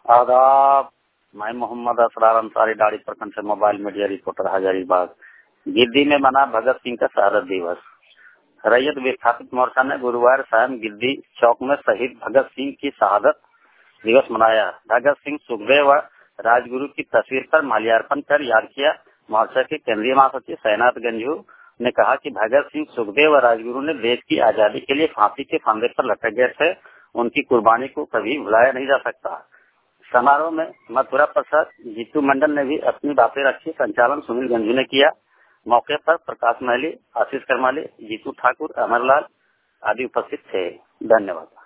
आदाब। मैं मोहम्मद असरार अंसारी दाढ़ी प्रखंड से mobile media reporter Hazaribagh. Giddi में मना भगत सिंह का शहादत दिवस। रैयत विस्थापित मोर्चा ने गुरुवार शाम गिद्दी चौक में शहीद भगत सिंह की शहादत दिवस मनाया। भगत सिंह, सुखदेव व राजगुरु की तस्वीर पर माल्यार्पण कर याद किया। मोर्चा के केंद्रीय महासचिव सैनाथ गंजू ने कहा कि भगत सिंह, सुखदेव व राजगुरु ने देश की आजादी के लिए फांसी के फंदे पर लटक गए थे। उनकी कुर्बानी को कभी भुलाया नहीं जा सकता। समारोह में मथुरा प्रसाद, जीतू मंडल ने भी अपनी बातें रखी। संचालन सुनील गंजू ने किया। मौके पर प्रकाश महली, आशीष करमाली, जीतू ठाकुर, अमरलाल आदि उपस्थित थे। धन्यवाद।